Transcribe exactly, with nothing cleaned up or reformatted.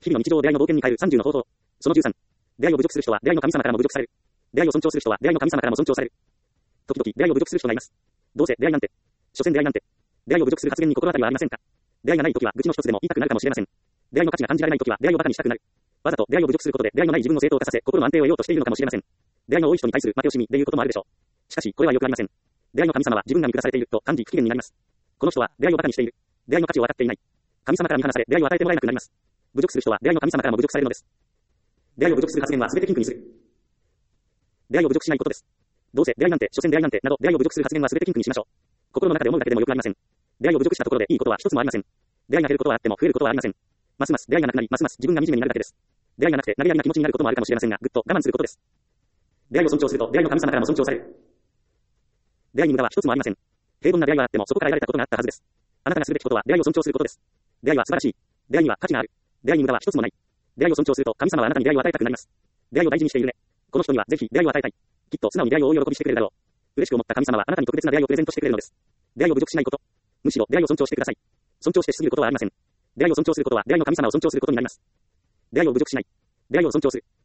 日々の日常を出会いの冒険に変えるさんじゅうの方法。そのじゅうさん。出会いを侮辱する人は出会いの神様からも侮辱される。出会いを尊重する人は出会いの神様からも尊重される。時々出会いを侮辱する人がいます。どうせ出会いなんて。所詮出会いなんて。出会いを侮辱する発言に心当たりはありませんか？出会いがない時は愚痴の一つでも言いたくなるかもしれません。出会いの価値が感じられない時は出会いをバカにしたくなる。わざと出会いを侮辱することで出会いのない自分を正当化させ、心の安定を得ようとしているのかもしれません。出会いの多い人に対する負け惜しみでいうこともあるでしょう。しかし、これはよくありません。出会いの神様は自分が見下されていると感じ不機嫌になります。この人は出会いをバカにしている。出会いの価値を分かっていない。神様から見放され出会いを与えてもらえなくなります。侮辱する人は出会いの神様からも侮辱されるのです。出会いを侮辱する発言は全てピンクにする。出会いを侮辱しないことです。どうせ出会いなんて、所詮出会いなんて、など出会いを侮辱する発言は全てピンクにしましょう。心の中で思うだけでもよくありません。出会いを侮辱したところでいいことは一つもありません。出会いが減ることはあっても増えることはありません。ますます出会いがなくなり、ますます自分が惨めになるだけです。出会いがなくて投げやりな気持ちになることもあるかもしれませんが、ぐっと我慢することです。出会いを尊重すると出会いの神様からも尊重される。出会いに無駄は一つもありません。平凡な出会いはあってもそこから得られたことがあったはずです。あなたがすべきことは出会いを尊重することです。出会いは素晴らしい。出会いには価値がある。出会いに無駄は一つもない。出会いを尊重すると神様はあなたに出会いを与えたくなります。出会いを大事にしているね。この人にはぜひ出会いを与えたい。きっと素直に出会いをお喜びしてくれるだろう。嬉しく思った神様はあなたに特別な出会いをプレゼントしてくれるのです。出会いを侮辱しないこと。むしろ出会いを尊重してください。尊重してしすぎることはありません。出会いを尊重することは出会いの神様を尊重することになります。出会いを侮辱しない。出会いを尊重する。